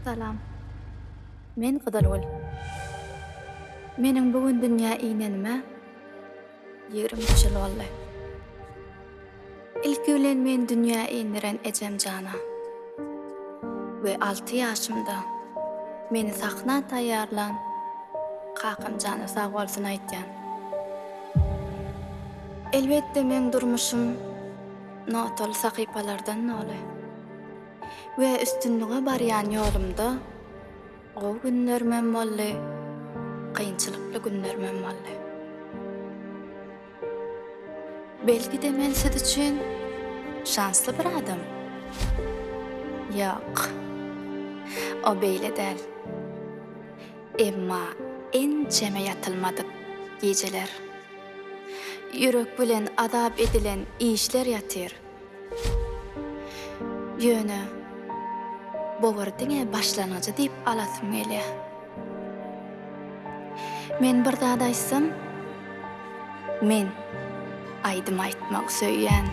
Salam. Men Gydalgul. Meniň bugün dünýä iýnenime 23 ýyl boldy. Ilki bilen men dünýä iýniren ejem jana. We 6 ýaşymda meni sahna taýýarlan kakam jana sag bolsun aýtýan. Elbetde men durmuşum notol sakypalardan noly. We üstünlüge barýan ýolumda o günler men boldy, kynçylykly günler men boldy. Belki de men siz üçin şansly bir adam. Ýok, o beýle däl. Emma ençeme ýatylmadyk geceler. Ýürek bilen adap edilen işler ýatyr. Ýöne bowardyňa başlanajy diýip alasym gelýär. Men bir zat aýtsam, men aýdym aýtmak söýýän.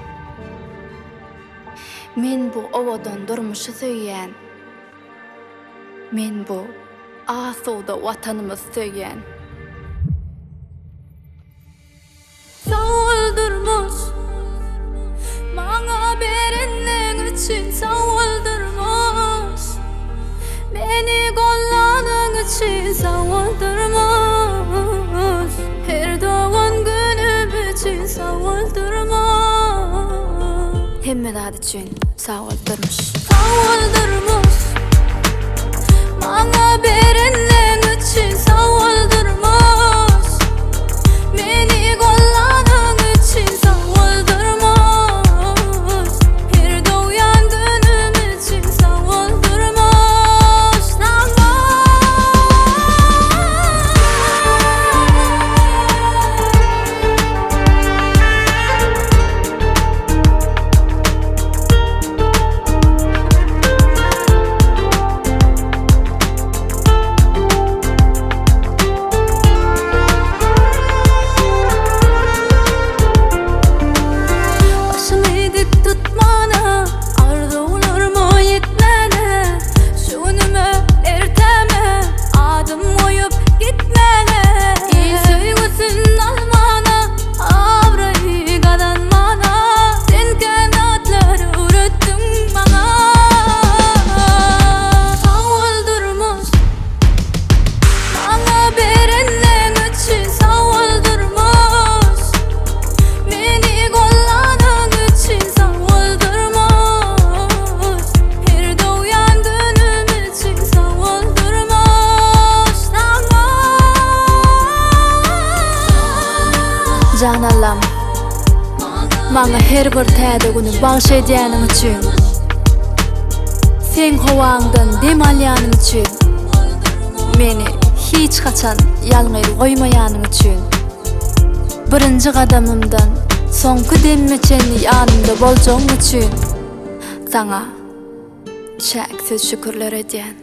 Men bu owadan durmuşy söýýän. Men bu asuda watanymyz söýýän. Sawuldurmuş maňa berenleň üçin sawuldurmuş, meni gollanyň üçin sawuldurmuş, her dogan günüm üçin sawuldurmuş, Hemme zat üçin sawuldurmuş. sawuldurmuş maňa berenleň üçin sawuldurmuş, meni gollanyň üçin sawuldurmuş, her dogan günüm üçin sawuldurmuş. Başymy dik tutmana, arzularıma yetmene, şu günüme erteme, adım koyup gitmene. İyi söýgüsün almana, avrayı gadanmana, sen kanatları ürettin bana. Sawuldurmuş maňa berenleň üçin sawuldurmuş, meni gollanyň üçin sawuldurmuş, her dogan günüm üçin sawuldurmuş. Jan Allam, maňa her bir täze güni bagşlaýanyň üçin, sen howaňdan dem alýanyň üçin, meni hiç haçan ýalňyr goýmaýanyň üçin, birinji gadamymdan soňky demmeçen ýanymda boljagyň üçin, saňa şäksiz şükürler edýän.